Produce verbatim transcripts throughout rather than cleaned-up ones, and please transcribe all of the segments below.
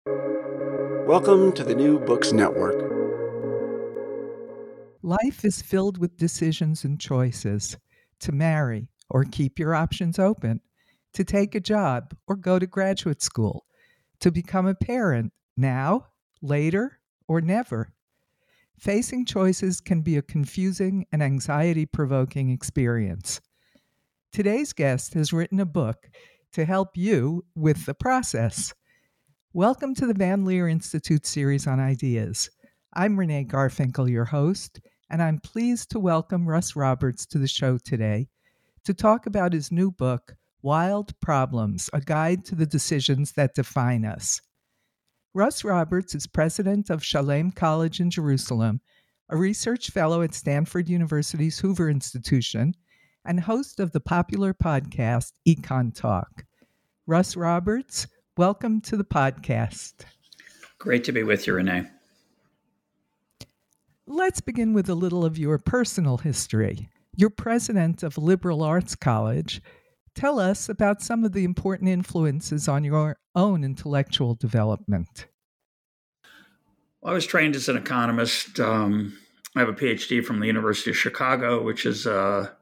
Welcome to the New Books Network. Life is filled with decisions and choices: to marry or keep your options open, to take a job or go to graduate school, to become a parent now, later, or never. Facing choices can be a confusing and anxiety-provoking experience. Today's guest has written a book to help you with the process. Welcome to the Van Leer Institute series on ideas. I'm Renee Garfinkel, your host, and I'm pleased to welcome Russ Roberts to the show today to talk about his new book, Wild Problems: A Guide to the Decisions That Define Us. Russ Roberts is president of Shalem College in Jerusalem, a research fellow at Stanford University's Hoover Institution, and host of the popular podcast Econ Talk. Russ Roberts, welcome to the podcast. Great to be with you, Renee. Let's begin with a little of your personal history. You're president of Liberal Arts College. Tell us about some of the important influences on your own intellectual development. Well, I was trained as an economist. Um, I have a P H D from the University of Chicago, which is a,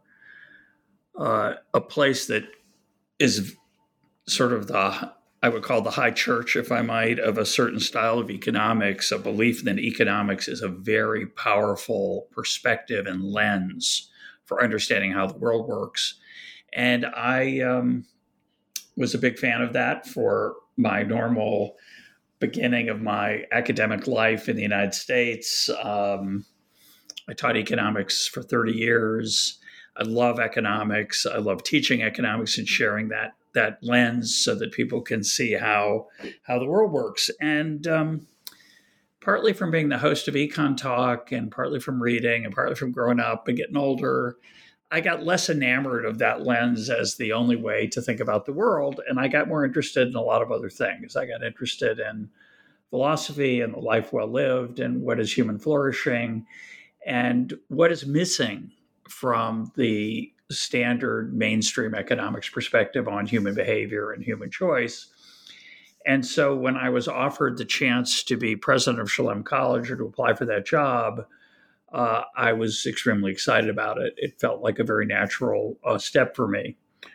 a, a place that is sort of the, I would call the high church, if I might, of a certain style of economics, a belief that economics is a very powerful perspective and lens for understanding how the world works. And I um, was a big fan of that for my normal beginning of my academic life in the United States. Um, I taught economics for thirty years. I love economics. I love teaching economics and sharing that that lens so that people can see how how the world works. And um, partly from being the host of Econ Talk, and partly from reading, and partly from growing up and getting older, I got less enamored of that lens as the only way to think about the world. And I got more interested in a lot of other things. I got interested in philosophy and the life well lived, and what is human flourishing, and what is missing from the standard mainstream economics perspective on human behavior and human choice. And so when I was offered the chance to be president of Shalem College or to apply for that job, uh, I was extremely excited about it. It felt like a very natural uh, step for me.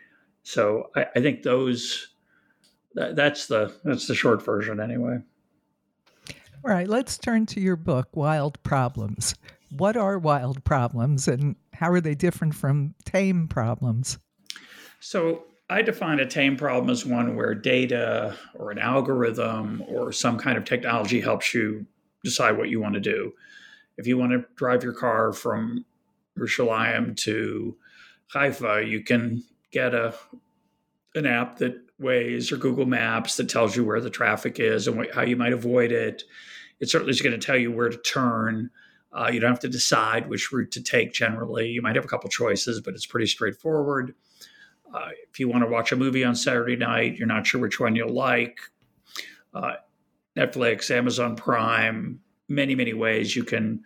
So I, I think those that, that's the that's the short version anyway. All right, let's turn to your book, Wild Problems. What are wild problems, and how are they different from tame problems? So I define a tame problem as one where data or an algorithm or some kind of technology helps you decide what you want to do. If you want to drive your car from Yerushalayim to Haifa, you can get a an app that Waze or Google Maps that tells you where the traffic is and what, how you might avoid it. It certainly is going to tell you where to turn. Uh, you don't have to decide which route to take generally. You might have a couple choices, but it's pretty straightforward. Uh, if you want to watch a movie on Saturday night, you're not sure which one you'll like. Uh, Netflix, Amazon Prime, many, many ways you can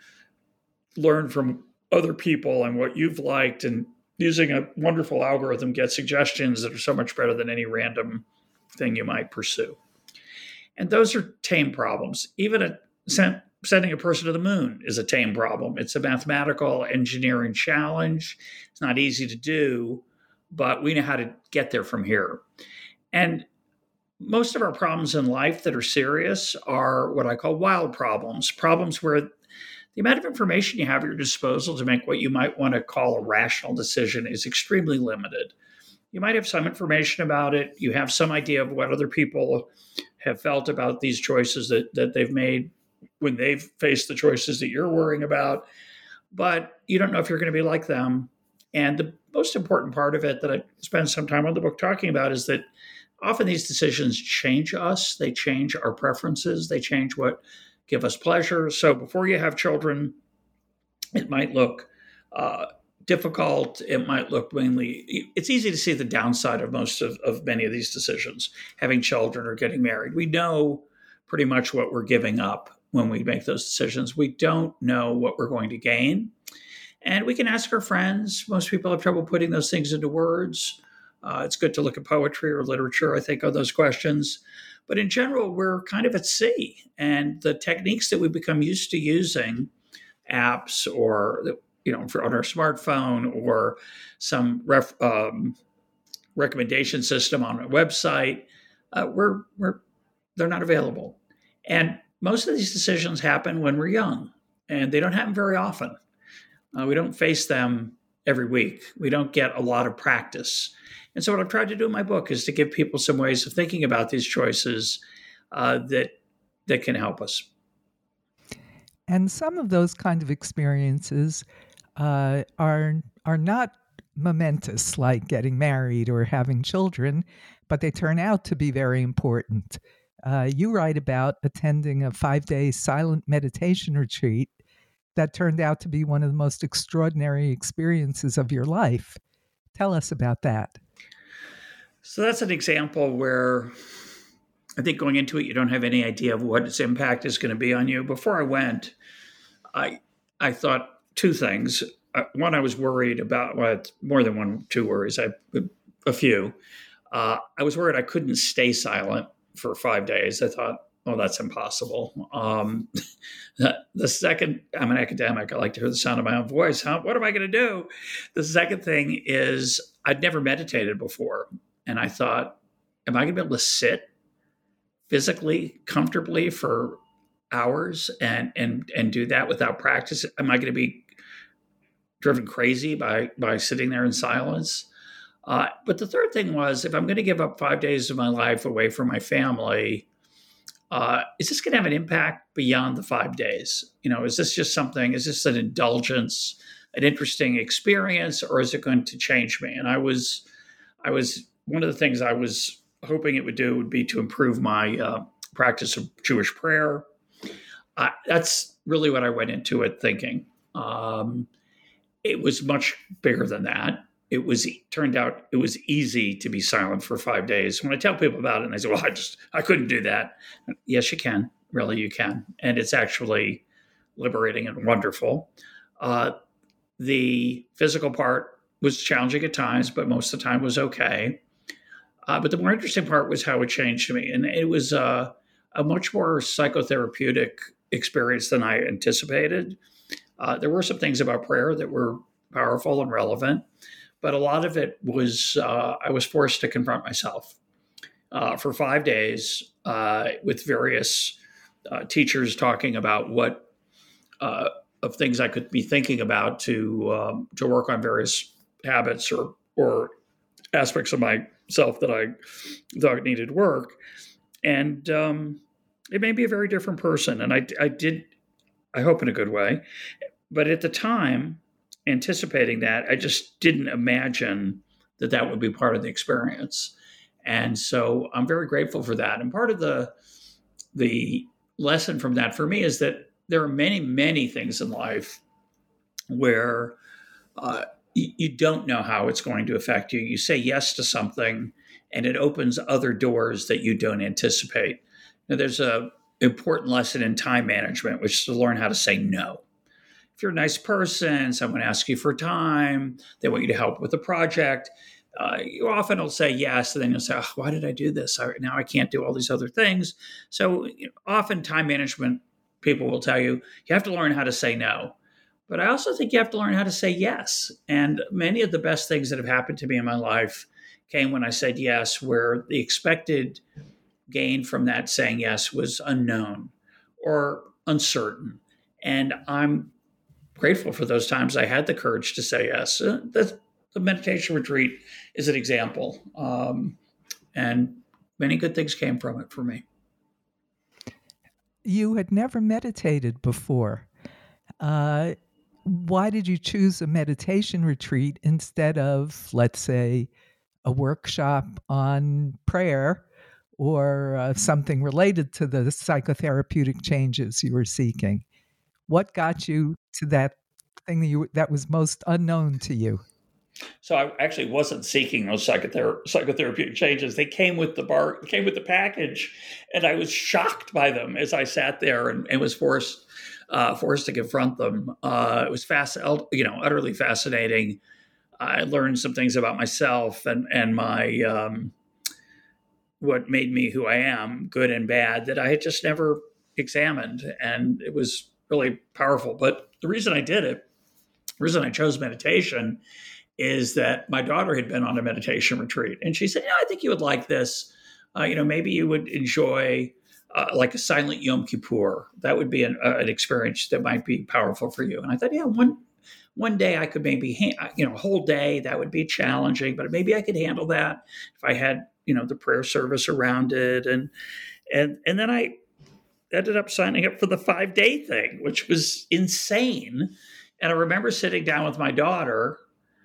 learn from other people and what you've liked, and using a wonderful algorithm get suggestions that are so much better than any random thing you might pursue. And those are tame problems. Even a sent Sending a person to the moon is a tame problem. It's a mathematical engineering challenge. It's not easy to do, but we know how to get there from here. And most of our problems in life that are serious are what I call wild problems, problems where the amount of information you have at your disposal to make what you might want to call a rational decision is extremely limited. You might have some information about it. You have some idea of what other people have felt about these choices that, that they've made when they've faced the choices that you're worrying about, but you don't know if you're going to be like them. And the most important part of it that I spend some time on the book talking about is that often these decisions change us. They change our preferences. They change what give us pleasure. So before you have children, it might look uh, difficult. It might look mainly, it's easy to see the downside of most of, of many of these decisions, having children or getting married. We know pretty much what we're giving up when we make those decisions. We don't know what we're going to gain. And we can ask our friends. Most people have trouble putting those things into words. Uh, it's good to look at poetry or literature, I think, on those questions. But in general, we're kind of at sea. And the techniques that we become used to using, apps or, you know, for on our smartphone or some ref, um, recommendation system on a website, uh, we're, we're, they're not available. And most of these decisions happen when we're young, and they don't happen very often. Uh, we don't face them every week. We don't get a lot of practice. And so what I've tried to do in my book is to give people some ways of thinking about these choices uh, that that can help us. And some of those kind of experiences uh, are are not momentous, like getting married or having children, but they turn out to be very important. Uh, you write about attending a five-day silent meditation retreat that turned out to be one of the most extraordinary experiences of your life. Tell us about that. So that's an example where I think going into it, you don't have any idea of what its impact is going to be on you. Before I went, I I thought two things. Uh, one, I was worried about, well, more than one, two worries, I, a few. Uh, I was worried I couldn't stay silent for five days. I thought, oh, that's impossible. Um, the second, I'm an academic. I like to hear the sound of my own voice. Huh? What am I going to do? The second thing is I'd never meditated before. And I thought, am I going to be able to sit physically, comfortably for hours and and and do that without practice? Am I going to be driven crazy by by sitting there in silence? Uh, but the third thing was, if I'm going to give up five days of my life away from my family, uh, is this going to have an impact beyond the five days? You know, is this just something, is this an indulgence, an interesting experience, or is it going to change me? And I was, I was, one of the things I was hoping it would do would be to improve my uh, practice of Jewish prayer. Uh, that's really what I went into it thinking. Um, it was much bigger than that. It was turned out it was easy to be silent for five days. When I tell people about it, and they say, "Well, I just I couldn't do that." Yes, you can. Really, you can, and it's actually liberating and wonderful. Uh, the physical part was challenging at times, but most of the time was okay. Uh, but the more interesting part was how it changed me, and it was uh, a much more psychotherapeutic experience than I anticipated. Uh, there were some things about prayer that were powerful and relevant. But a lot of it was, uh, I was forced to confront myself uh, for five days uh, with various uh, teachers talking about what uh, of things I could be thinking about to um, to work on various habits or or aspects of myself that I thought needed work. And um, it made me a very different person. And I, I did, I hope in a good way. But at the time, anticipating that, I just didn't imagine that that would be part of the experience. And so I'm very grateful for that. And part of the the lesson from that for me is that there are many, many things in life where uh, you, you don't know how it's going to affect you. You say yes to something, and it opens other doors that you don't anticipate. Now, there's a important lesson in time management, which is to learn how to say no. If you're a nice person, someone asks you for time, they want you to help with a project, uh, you often will say yes, and then you'll say, oh, why did I do this? I, now I can't do all these other things. So you know, often time management people will tell you, you have to learn how to say no. But I also think you have to learn how to say yes. And many of the best things that have happened to me in my life came when I said yes, where the expected gain from that saying yes was unknown or uncertain. And I'm grateful for those times I had the courage to say yes. Uh, the, the meditation retreat is an example. Um, and many good things came from it for me. You had never meditated before. Uh, why did you choose a meditation retreat instead of, let's say, a workshop on prayer or uh, something related to the psychotherapeutic changes you were seeking? What got you to that thing that, you, that was most unknown to you? So I actually wasn't seeking those psychothera- psychotherapeutic changes. They came with the bar, came with the package, and I was shocked by them as I sat there and, and was forced uh, forced to confront them. Uh, it was fast, you know, utterly fascinating. I learned some things about myself and and my um, what made me who I am, good and bad, that I had just never examined. And it was really powerful. But the reason I did it, the reason I chose meditation is that my daughter had been on a meditation retreat. And she said, yeah, I think you would like this. Uh, you know, maybe you would enjoy uh, like a silent Yom Kippur. That would be an, uh, an experience that might be powerful for you. And I thought, yeah, one one day I could maybe, ha- you know, a whole day, that would be challenging, but maybe I could handle that if I had, you know, the prayer service around it. And, and, and then I ended up signing up for the five day thing, which was insane. And I remember sitting down with my daughter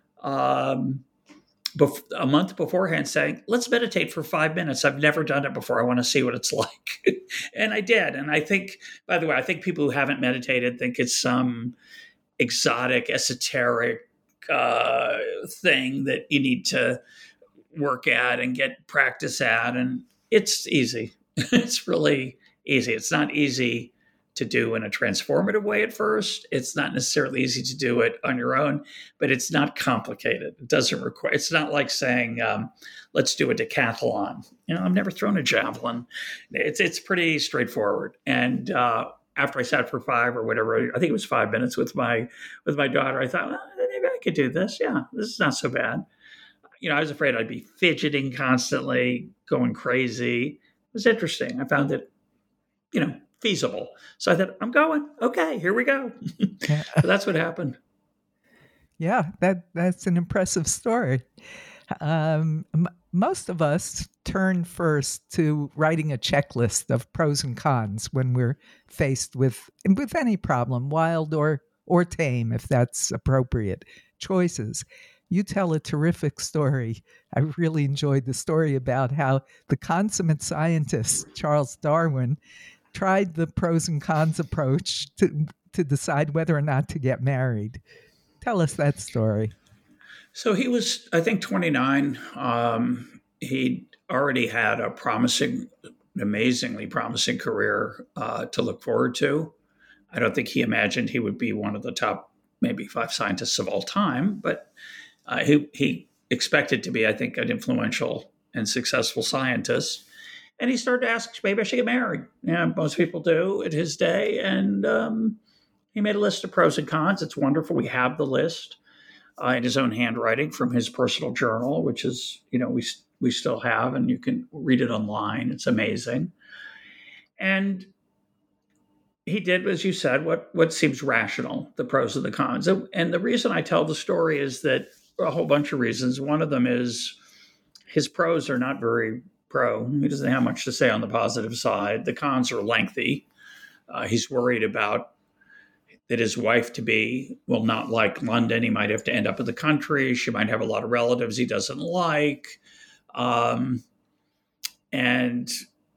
um, bef- a month beforehand saying, let's meditate for five minutes. I've never done it before. I want to see what it's like. And I did. And I think, by the way, I think people who haven't meditated think it's some exotic, esoteric uh, thing that you need to work at and get practice at. And it's easy. It's really easy. It's not easy to do in a transformative way at first. It's not necessarily easy to do it on your own, but it's not complicated. It doesn't require, it's not like saying, um, let's do a decathlon. You know, I've never thrown a javelin. It's, it's pretty straightforward. And, uh, after I sat for five or whatever, I think it was five minutes with my, with my daughter, I thought, well, maybe I could do this. Yeah, this is not so bad. You know, I was afraid I'd be fidgeting constantly, going crazy. It was interesting. I found it, you know, feasible. So I thought, I'm going. Okay, here we go. Yeah. So that's what happened. Yeah, that that's an impressive story. Um, m- most of us turn first to writing a checklist of pros and cons when we're faced with with any problem, wild or or tame, if that's appropriate, choices. You tell a terrific story. I really enjoyed the story about how the consummate scientist, Charles Darwin, tried the pros and cons approach to, to decide whether or not to get married. Tell us that story. So he was, I think, twenty-nine. Um, he already had a promising, amazingly promising career uh, to look forward to. I don't think he imagined he would be one of the top, maybe five scientists of all time, but uh, he, he expected to be, I think, an influential and successful scientist. And he started to ask, maybe I should get married. Yeah, most people do at his day. And um, he made a list of pros and cons. It's wonderful. We have the list uh, in his own handwriting from his personal journal, which is, you know, we we still have, and you can read it online. It's amazing. And he did, as you said, what what seems rational, the pros and the cons. And the reason I tell the story is that a whole bunch of reasons. One of them is his pros are not very pro. He doesn't have much to say on the positive side. The cons are lengthy. Uh, he's worried about that his wife-to-be will not like London. He might have to end up in the country. She might have a lot of relatives he doesn't like. Um, and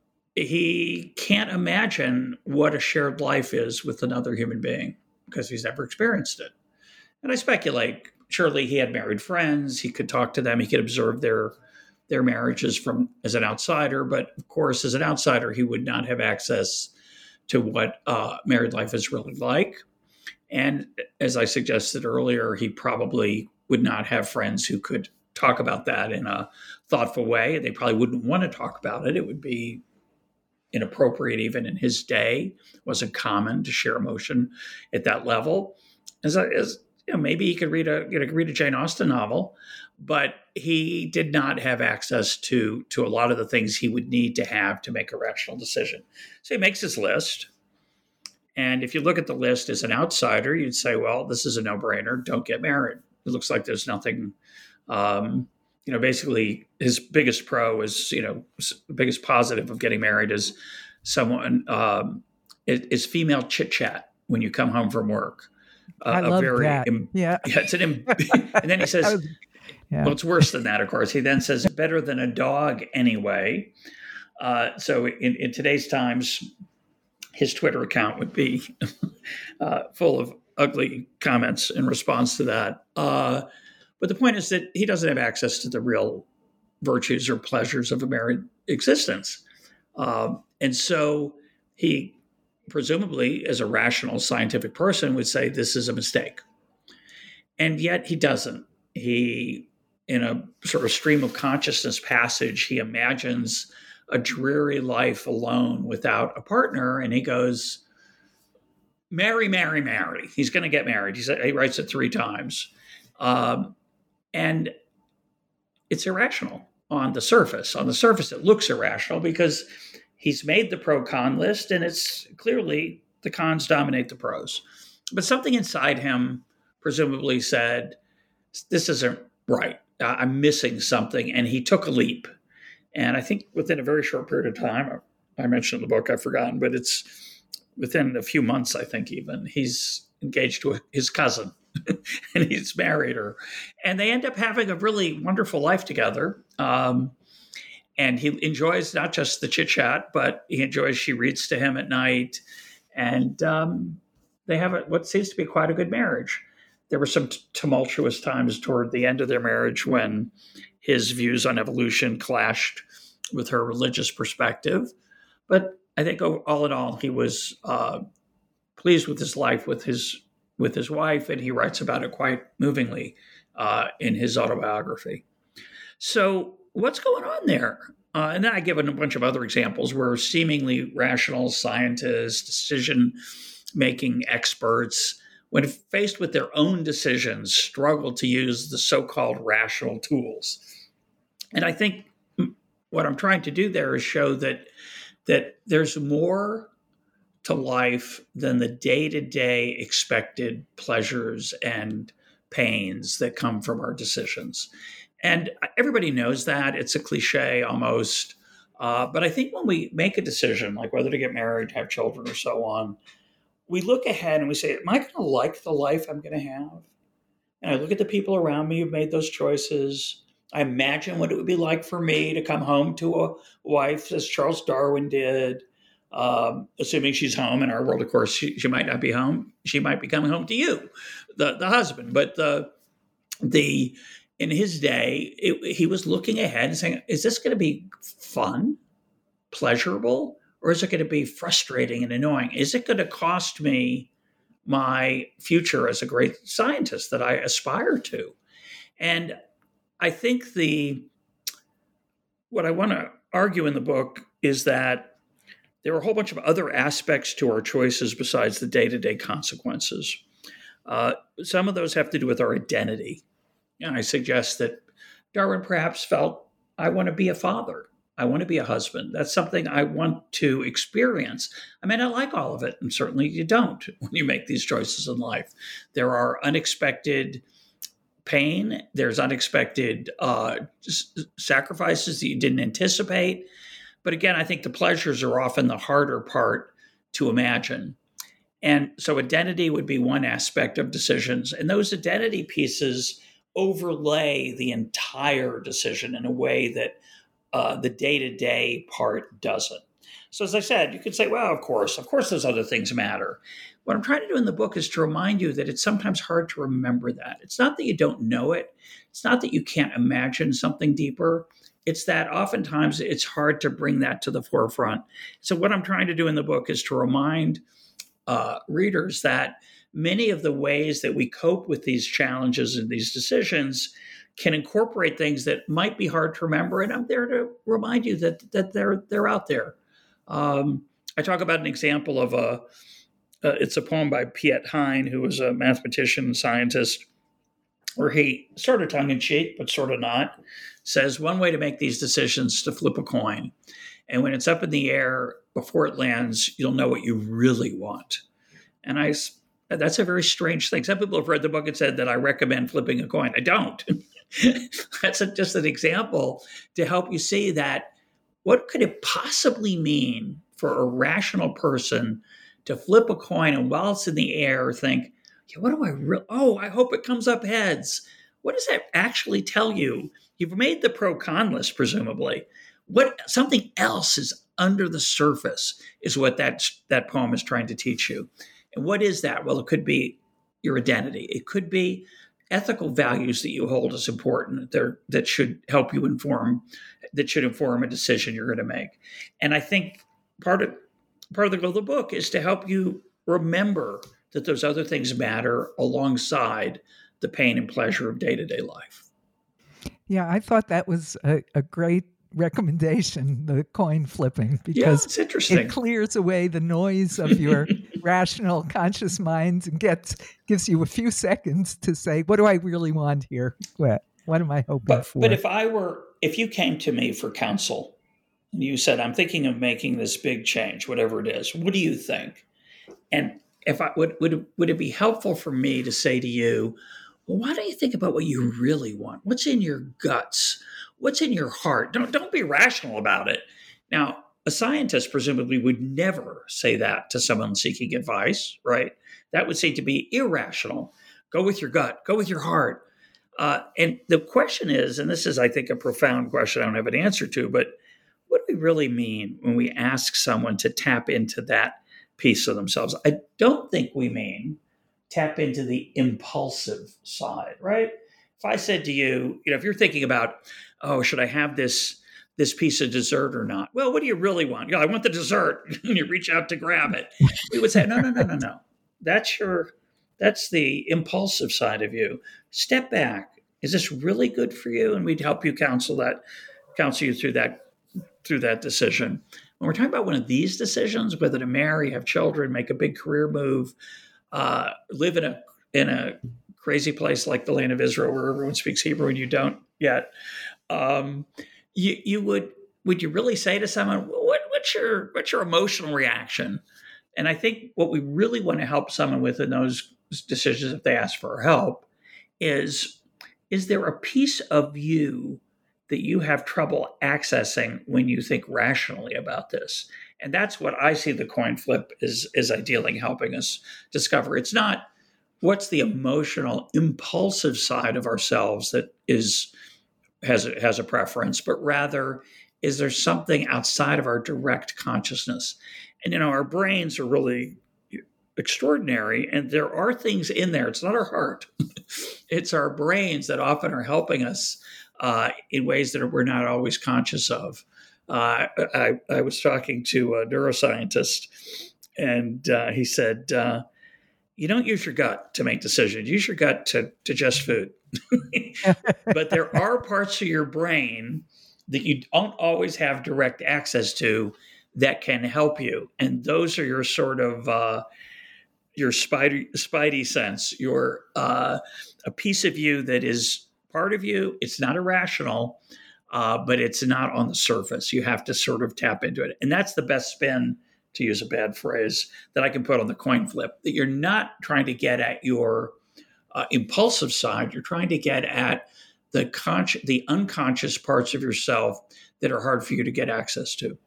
he can't imagine what a shared life is with another human being because he's never experienced it. And I speculate, surely he had married friends. He could talk to them. He could observe their their marriages from as an outsider. But of course, as an outsider, he would not have access to what uh, married life is really like. And as I suggested earlier, he probably would not have friends who could talk about that in a thoughtful way. They probably wouldn't want to talk about it. It would be inappropriate even in his day. It wasn't common to share emotion at that level. As, as you know, maybe he could read a you know, read a Jane Austen novel, but he did not have access to to a lot of the things he would need to have to make a rational decision. So he makes his list. And if you look at the list as an outsider, you'd say, well, this is a no-brainer. Don't get married. It looks like there's nothing, um, you know, basically his biggest pro is, you know, the biggest positive of getting married is someone, um, is female chit-chat when you come home from work. Uh, I love a very, that. Im- yeah. yeah. It's an, Im- and then he says, was, yeah. well, it's worse than that, of course. He then says, better than a dog anyway. Uh, so in, in today's times, his Twitter account would be uh, full of ugly comments in response to that. Uh, but the point is that he doesn't have access to the real virtues or pleasures of a married existence. Uh, and so he presumably, as a rational scientific person, would say this is a mistake. And yet he doesn't. He, in a sort of stream of consciousness passage, he imagines a dreary life alone without a partner. And he goes, marry, marry, marry. He's going to get married. He said, he writes it three times. Um, and it's irrational on the surface. On the surface, it looks irrational because he's made the pro-con list, and it's clearly the cons dominate the pros. But something inside him presumably said, this isn't right. I'm missing something. And he took a leap. And I think within a very short period of time, I mentioned in the book, I've forgotten, but it's within a few months, I think even, he's engaged to his cousin and he's married her. And they end up having a really wonderful life together. Um, and he enjoys not just the chit chat, but he enjoys, she reads to him at night. And um, they have a, what seems to be quite a good marriage. There were some t- tumultuous times toward the end of their marriage when his views on evolution clashed with her religious perspective. But I think all in all, he was uh, pleased with his life with his with his wife, and he writes about it quite movingly uh, in his autobiography. So what's going on there? Uh, and then I give a bunch of other examples where seemingly rational scientists, decision-making experts, when faced with their own decisions, struggle to use the so-called rational tools. And I think what I'm trying to do there is show that that there's more to life than the day-to-day expected pleasures and pains that come from our decisions. And everybody knows that. It's a cliche almost. Uh, but I think when we make a decision, like whether to get married, have children, or so on, we look ahead and we say, am I going to like the life I'm going to have? And I look at the people around me who've made those choices. I imagine what it would be like for me to come home to a wife, as Charles Darwin did, um, assuming she's home. In our world, of course, she, she might not be home. She might be coming home to you, the, the husband. But the, the in his day, it, he was looking ahead and saying, is this going to be fun, pleasurable, or is it going to be frustrating and annoying? Is it going to cost me my future as a great scientist that I aspire to? And I think the what I want to argue in the book is that there are a whole bunch of other aspects to our choices besides the day-to-day consequences. Uh, some of those have to do with our identity. And I suggest that Darwin perhaps felt, I want to be a father. I want to be a husband. That's something I want to experience. I may not like all of it, and certainly you don't when you make these choices in life. There are unexpected pain. There's unexpected uh, sacrifices that you didn't anticipate. But again, I think the pleasures are often the harder part to imagine. And so identity would be one aspect of decisions. And those identity pieces overlay the entire decision in a way that uh, the day-to-day part doesn't. So as I said, you could say, well, of course, of course those other things matter. What I'm trying to do in the book is to remind you that it's sometimes hard to remember that. It's not that you don't know it. It's not that you can't imagine something deeper. It's that oftentimes it's hard to bring that to the forefront. So what I'm trying to do in the book is to remind uh, readers that many of the ways that we cope with these challenges and these decisions can incorporate things that might be hard to remember. And I'm there to remind you that, that they're, they're out there. Um, I talk about an example of a, uh, it's a poem by Piet Hein, who was a mathematician and scientist, where he sort of tongue-in-cheek, but sort of not, says one way to make these decisions is to flip a coin. And when it's up in the air, before it lands, you'll know what you really want. And I, that's a very strange thing. Some people have read the book and said that I recommend flipping a coin. I don't. That's a, just an example to help you see that what could it possibly mean for a rational person to flip a coin and while it's in the air think, yeah, what do I really, oh, I hope it comes up heads. What does that actually tell you? You've made the pro-con list, presumably. What something else is under the surface is what that, that poem is trying to teach you. And what is that? Well, it could be your identity. It could be ethical values that you hold as important that, that should help you inform, that should inform a decision you're going to make. And I think part of part of the goal of the book is to help you remember that those other things matter alongside the pain and pleasure of day-to-day life. Yeah, I thought that was a, a great recommendation, the coin flipping, Yeah, because it's interesting. it clears away the noise of your rational, conscious mind and gets gives you a few seconds to say, what do I really want here? What, what am I hoping But for? but if I were, if you came to me for counsel and you said, I'm thinking of making this big change, whatever it is, what do you think? And if I would, would, would it be helpful for me to say to you, well, why don't you think about what you really want? What's in your guts? What's in your heart? Don't, don't be rational about it. Now, a scientist presumably would never say that to someone seeking advice, right? That would seem to be irrational. Go with your gut, go with your heart. Uh, and the question is, and this is, I think, a profound question I don't have an answer to, but what do we really mean when we ask someone to tap into that piece of themselves? I don't think we mean tap into the impulsive side, right? If I said to you, you know, if you're thinking about, oh, should I have this this piece of dessert or not? Well, what do you really want? You know, I want the dessert. And you reach out to grab it. We would say, no, no, no, no, no. That's your, that's the impulsive side of you. Step back. Is this really good for you? And we'd help you counsel that, counsel you through that, through that decision. When we're talking about one of these decisions, whether to marry, have children, make a big career move, uh, live in a in a crazy place like the land of Israel where everyone speaks Hebrew and you don't yet, um, you you would would you really say to someone, what, what's your what's your emotional reaction? And I think what we really want to help someone with in those decisions, if they ask for help, is is there a piece of you that you have trouble accessing when you think rationally about this? And that's what I see the coin flip is, is ideally helping us discover. It's not what's the emotional, impulsive side of ourselves that is has a, has a preference, but rather, is there something outside of our direct consciousness? And, you know, our brains are really extraordinary, and there are things in there. It's not our heart. It's our brains that often are helping us uh, in ways that we're not always conscious of. Uh, I, I was talking to a neuroscientist, and uh, he said, uh, you don't use your gut to make decisions. Use your gut to digest food. But there are parts of your brain that you don't always have direct access to that can help you. And those are your sort of uh, your spidey, spidey sense, your uh, a piece of you that is part of you. It's not irrational, uh, but it's not on the surface. You have to sort of tap into it. And that's the best spin, to use a bad phrase, that I can put on the coin flip, that you're not trying to get at your uh, impulsive side. You're trying to get at the conscious, the unconscious parts of yourself that are hard for you to get access to.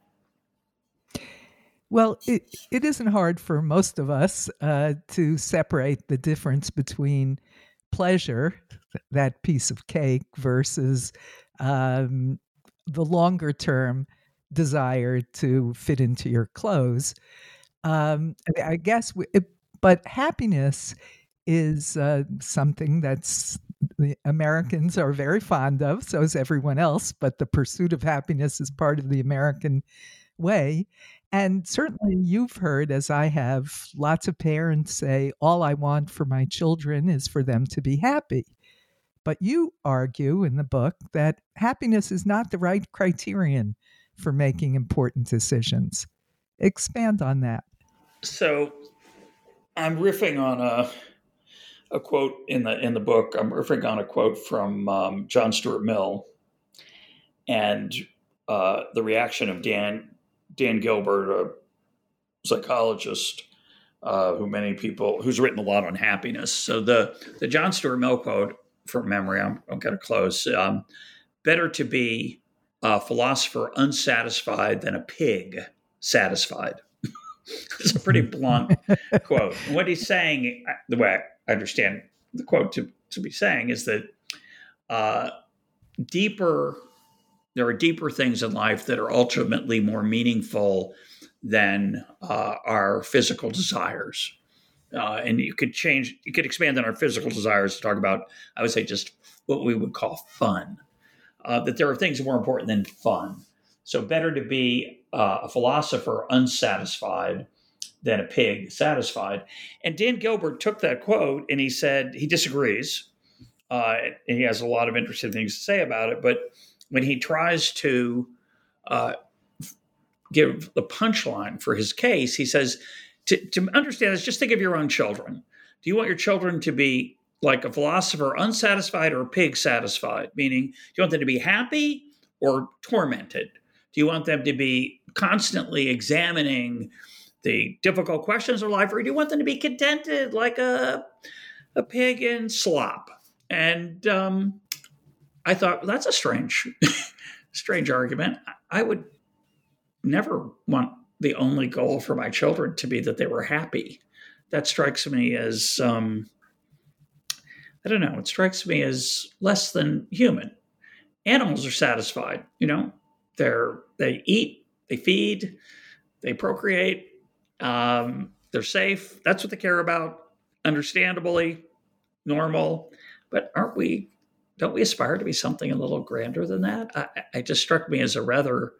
Well, it, it isn't hard for most of us uh, to separate the difference between pleasure, that piece of cake, versus um, the longer term desire to fit into your clothes. Um, I guess, we, it, but happiness is uh, something that's the Americans are very fond of, so is everyone else, but the pursuit of happiness is part of the American way. And certainly you've heard, as I have, lots of parents say, all I want for my children is for them to be happy. But you argue in the book that happiness is not the right criterion for making important decisions. Expand on that. So I'm riffing on a a quote in the in the book. I'm riffing on a quote from um, John Stuart Mill, and uh, the reaction of Dan Dan Gilbert, a psychologist uh, who many people who's written a lot on happiness. So the the John Stuart Mill quote, from memory, I'm, I'm going to close. Um, Better to be a philosopher unsatisfied than a pig satisfied. It's a pretty blunt quote. And what he's saying, the way I understand the quote to, to be saying, is that uh, deeper, there are deeper things in life that are ultimately more meaningful than uh, our physical desires. Uh, and you could change, you could expand on our physical desires to talk about, I would say, just what we would call fun. Uh, that there are things more important than fun. So better to be uh, a philosopher unsatisfied than a pig satisfied. And Dan Gilbert took that quote and he said he disagrees. Uh, and he has a lot of interesting things to say about it. But when he tries to uh, give the punchline for his case, he says, to, to understand this, just think of your own children. Do you want your children to be like a philosopher, unsatisfied, or a pig satisfied? Meaning, do you want them to be happy or tormented? Do you want them to be constantly examining the difficult questions of life, or do you want them to be contented like a, a pig in slop? And um, I thought, well, that's a strange, strange argument. I would never want the only goal for my children to be that they were happy. That strikes me as, um, I don't know, it strikes me as less than human. Animals are satisfied, you know, they're, they eat, they feed, they procreate, um, they're safe. That's what they care about. Understandably, normal. But aren't we, don't we aspire to be something a little grander than that? I, it just struck me as a rather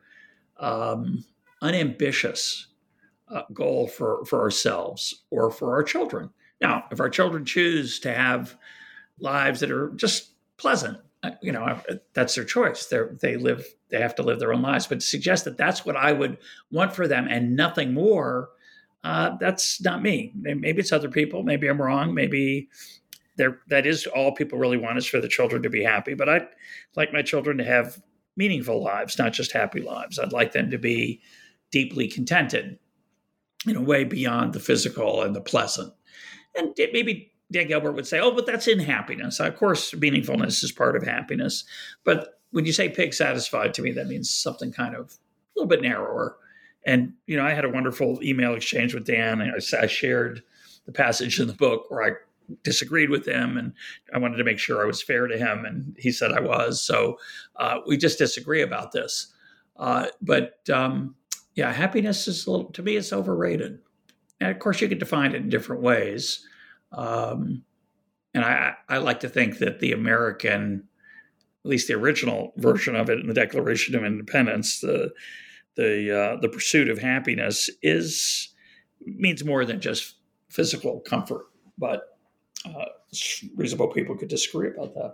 um, unambitious uh, goal for, for ourselves or for our children. Now, if our children choose to have lives that are just pleasant, you know, that's their choice. They they live, they have to live their own lives. But to suggest that that's what I would want for them and nothing more, uh, that's not me. Maybe it's other people. Maybe I'm wrong. Maybe there that is all people really want is for the children to be happy. But I'd like my children to have meaningful lives, not just happy lives. I'd like them to be deeply contented in a way beyond the physical and the pleasant. And it, maybe Dan Gilbert would say, oh, but that's in happiness. Of course, meaningfulness is part of happiness. But when you say pig satisfied, to me, that means something kind of a little bit narrower. And, you know, I had a wonderful email exchange with Dan. And I, I shared the passage in the book where I disagreed with him, and I wanted to make sure I was fair to him. And he said I was. So uh, we just disagree about this. Uh, but um, yeah, happiness is, a little, to me, it's overrated. And of course, you can define it in different ways. Um, and I, I like to think that the American, at least the original version of it in the Declaration of Independence, the the uh, the pursuit of happiness is means more than just physical comfort. But uh, reasonable people could disagree about that.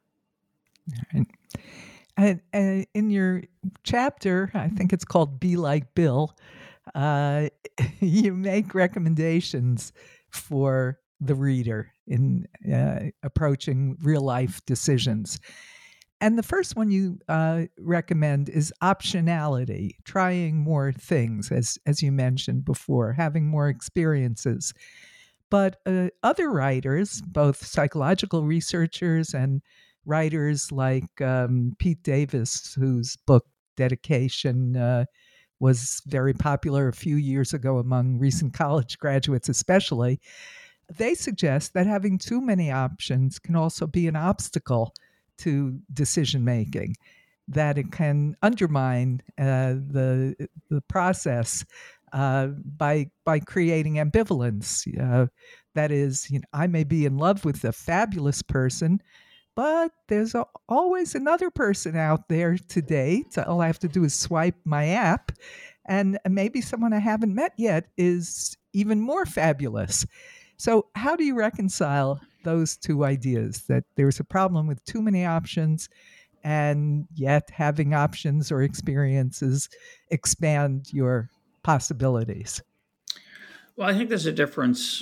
Right. And, and in your chapter, I think it's called "Be Like Bill," uh, you make recommendations for the reader in uh, approaching real life decisions. And the first one you uh, recommend is optionality, trying more things, as, as you mentioned before, having more experiences. But uh, other writers, both psychological researchers and writers like um, Pete Davis, whose book Dedication uh, was very popular a few years ago among recent college graduates especially, they suggest that having too many options can also be an obstacle to decision making, that it can undermine uh, the the process uh, by by creating ambivalence. Uh, that is, you know, I may be in love with a fabulous person, but there's a, always another person out there to date. All I have to do is swipe my app, and maybe someone I haven't met yet is even more fabulous. So how do you reconcile those two ideas, that there's a problem with too many options and yet having options or experiences expand your possibilities? Well, I think there's a difference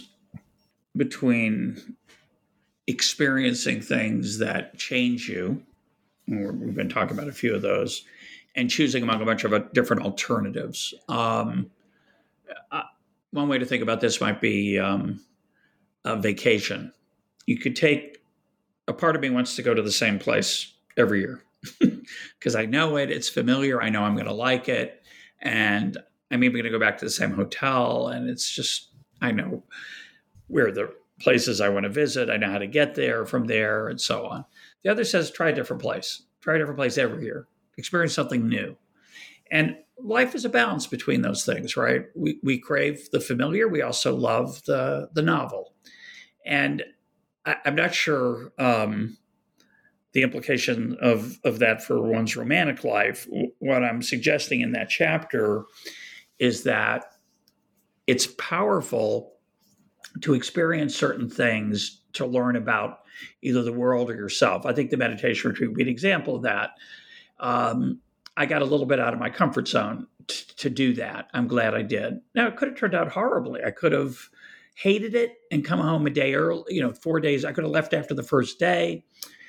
between experiencing things that change you, and we've been talking about a few of those, and choosing among a bunch of different alternatives. Um, uh, one way to think about this might be um, a vacation. You could take, a part of me wants to go to the same place every year because I know it, it's familiar, I know I'm going to like it, and I'm even going to go back to the same hotel, and it's just, I know where the places I want to visit, I know how to get there from there, and so on. The other says, try a different place. Try a different place every year. Experience something new. And life is a balance between those things, right? We we crave the familiar. We also love the the novel. And I, I'm not sure um, the implication of, of that for one's romantic life. What I'm suggesting in that chapter is that it's powerful to experience certain things to learn about either the world or yourself. I think the meditation retreat would be an example of that. Um, I got a little bit out of my comfort zone t- to do that. I'm glad I did. Now, it could have turned out horribly. I could have hated it and come home a day early, you know, four days. I could have left after the first day.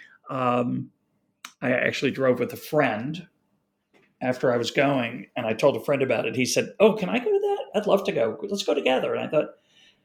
Um, I actually drove with a friend after I was going, and I told a friend about it. He said, "Oh, can I go to that? I'd love to go. Let's go together." And I thought,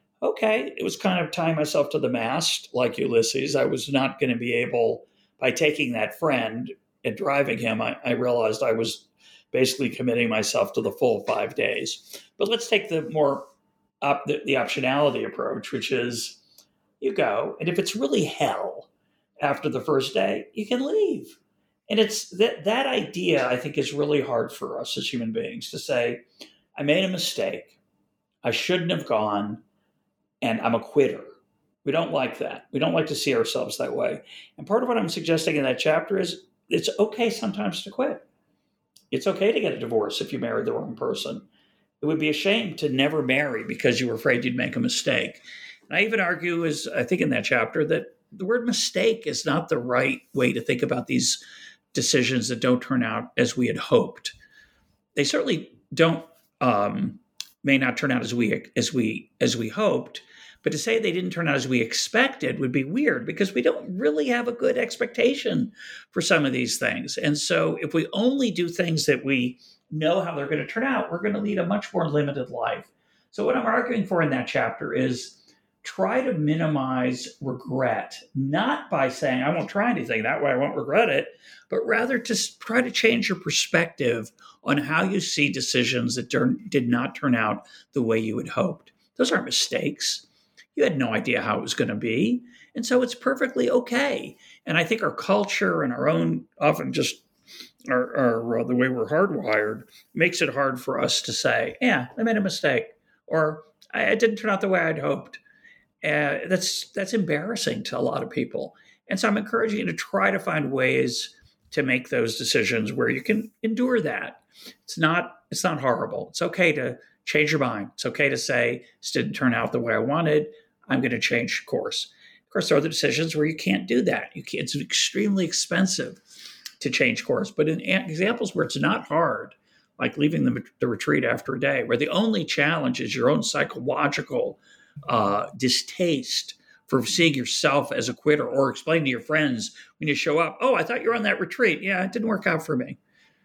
okay, it was kind of tying myself to the mast like Ulysses. I was not going to be able, by taking that friend and driving him, I, I realized I was basically committing myself to the full five days. But let's take the more op, the, the optionality approach, which is you go, and if it's really hell after the first day, you can leave. And it's that that idea, I think, is really hard for us as human beings to say, I made a mistake. I shouldn't have gone, and I'm a quitter. We don't like that. We don't like to see ourselves that way. And part of what I'm suggesting in that chapter is it's okay sometimes to quit. It's okay to get a divorce if you married the wrong person. It would be a shame to never marry because you were afraid you'd make a mistake. And I even argue, as I think in that chapter, that the word mistake is not the right way to think about these decisions that don't turn out as we had hoped. They certainly don't, um, may not turn out as we as we as we hoped. But to say they didn't turn out as we expected would be weird because we don't really have a good expectation for some of these things. And so if we only do things that we know how they're going to turn out, we're going to lead a much more limited life. So what I'm arguing for in that chapter is try to minimize regret, not by saying, I won't try anything, that way I won't regret it, but rather to try to change your perspective on how you see decisions that did not turn out the way you had hoped. Those aren't mistakes. You had no idea how it was going to be. And so it's perfectly okay. And I think our culture and our own, often just our, our uh, the way we're hardwired, makes it hard for us to say, yeah, I made a mistake, or it didn't turn out the way I'd hoped. Uh, that's that's embarrassing to a lot of people. And so I'm encouraging you to try to find ways to make those decisions where you can endure that. It's not it's not horrible. It's okay to change your mind. It's okay to say, this didn't turn out the way I wanted. I'm going to change course. Of course, there are other decisions where you can't do that. You can't, it's extremely expensive to change course. But in examples where it's not hard, like leaving the, the retreat after a day, where the only challenge is your own psychological uh, distaste for seeing yourself as a quitter, or explain to your friends when you show up, oh, I thought you were on that retreat. Yeah, it didn't work out for me.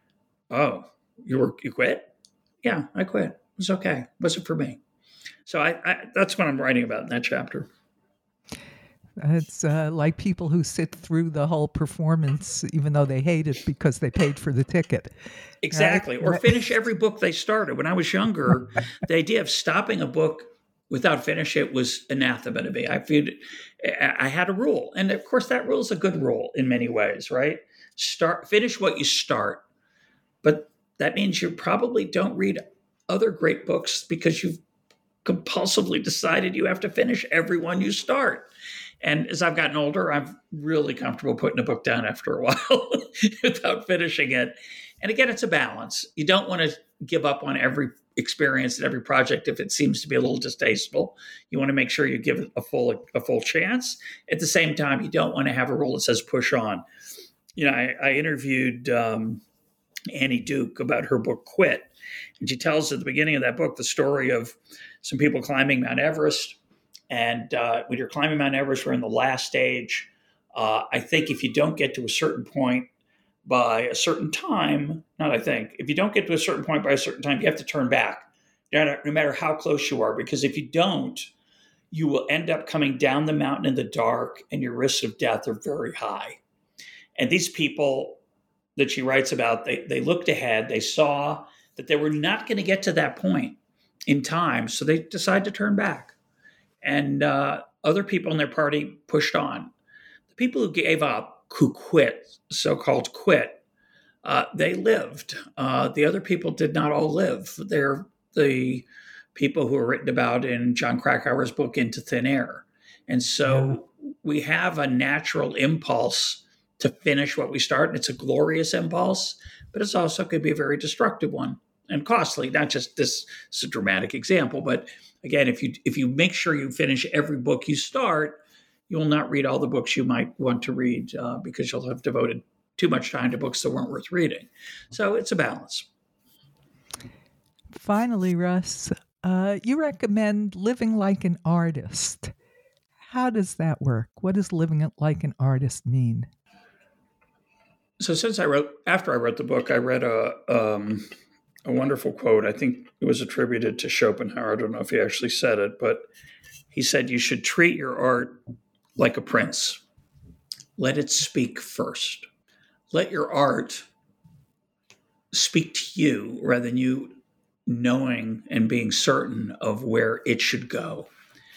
Oh, you were you quit? Yeah, I quit. It was okay. It wasn't for me. So I, I, that's what I'm writing about in that chapter. It's uh, like people who sit through the whole performance, even though they hate it because they paid for the ticket. Exactly. Right? Or finish every book they started. When I was younger, the idea of stopping a book without finish it was anathema to me. I viewed it, I had a rule. And of course, that rule is a good rule in many ways, right? Start, finish what you start. But that means you probably don't read other great books because you've compulsively decided you have to finish every one you start. And as I've gotten older, I'm really comfortable putting a book down after a while without finishing it. And again, it's a balance. You don't want to give up on every experience and every project if it seems to be a little distasteful. You want to make sure you give it a full a full chance. At the same time, you don't want to have a rule that says push on. You know, I, I interviewed um, Annie Duke about her book Quit. And she tells at the beginning of that book the story of some people climbing Mount Everest. And uh, when you're climbing Mount Everest, we're in the last stage. Uh, I think if you don't get to a certain point by a certain time, not I think, if you don't get to a certain point by a certain time, you have to turn back, no matter how close you are. Because if you don't, you will end up coming down the mountain in the dark and your risks of death are very high. And these people that she writes about, they, they looked ahead, they saw that they were not going to get to that point in time. So they decided to turn back. And uh, other people in their party pushed on. The people who gave up, who quit, so-called quit, uh, they lived. Uh, the other people did not all live. They're the people who are written about in John Krakauer's book, Into Thin Air. And so yeah. we have a natural impulse to finish what we start. And it's a glorious impulse, but it's also could be a very destructive one and costly. Not just this, this is a dramatic example, but again, if you if you make sure you finish every book you start, you will not read all the books you might want to read uh, because you'll have devoted too much time to books that weren't worth reading. So it's a balance. Finally, Russ, uh, you recommend living like an artist. How does that work? What does living like an artist mean? So since I wrote, after I wrote the book, I read a um, a wonderful quote. I think it was attributed to Schopenhauer. I don't know if he actually said it, but he said, "You should treat your art like a prince. Let it speak first. Let your art speak to you rather than you knowing and being certain of where it should go."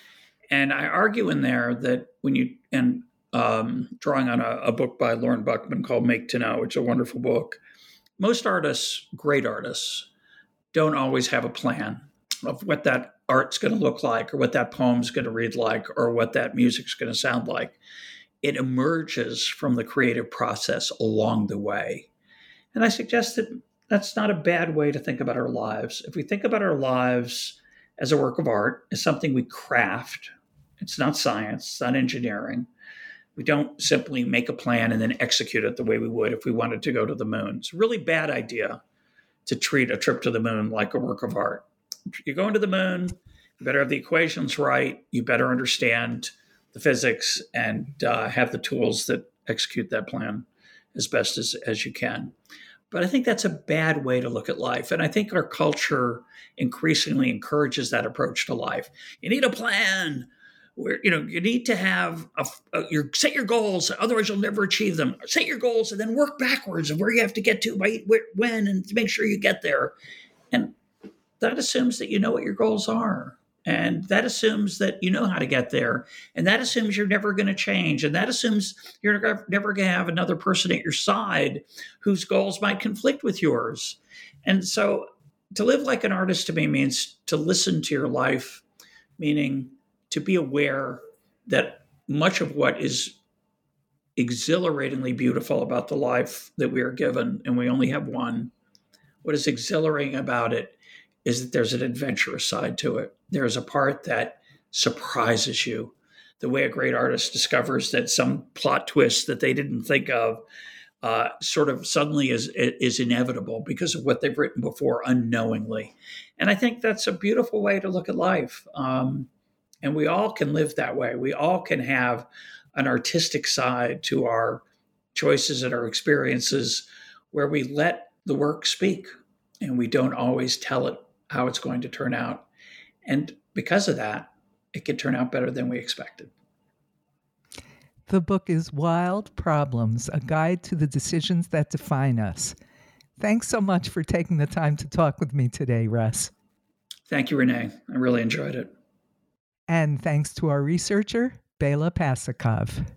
And I argue in there that when you, and um, drawing on a, a book by Lauren Buckman called Make to Know, which is a wonderful book, most artists, great artists, don't always have a plan of what that art's going to look like or what that poem's going to read like or what that music's going to sound like. It emerges from the creative process along the way. And I suggest that that's not a bad way to think about our lives. If we think about our lives as a work of art, as something we craft, it's not science, it's not engineering. We don't simply make a plan and then execute it the way we would if we wanted to go to the moon. It's a really bad idea to treat a trip to the moon like a work of art. You're going to the moon, you better have the equations right, you better understand the physics and uh, have the tools that execute that plan as best as, as you can. But I think that's a bad way to look at life. And I think our culture increasingly encourages that approach to life. You need a plan. Where, you know, you need to have a, a your set your goals, otherwise you'll never achieve them. Set your goals and then work backwards of where you have to get to by where, when, and to make sure you get there. And that assumes that you know what your goals are. And that assumes that you know how to get there. And that assumes you're never going to change. And that assumes you're never going to have another person at your side whose goals might conflict with yours. And so to live like an artist to me means to listen to your life, meaning to be aware that much of what is exhilaratingly beautiful about the life that we are given, and we only have one, what is exhilarating about it is that there's an adventurous side to it. There's a part that surprises you. The way a great artist discovers that some plot twist that they didn't think of uh, sort of suddenly is, is inevitable because of what they've written before unknowingly. And I think that's a beautiful way to look at life. Um, and we all can live that way. We all can have an artistic side to our choices and our experiences where we let the work speak and we don't always tell it how it's going to turn out. And because of that, it can turn out better than we expected. The book is Wild Problems, a guide to the decisions that define us. Thanks so much for taking the time to talk with me today, Russ. Thank you, Renee. I really enjoyed it. And thanks to our researcher, Bela Pasikov.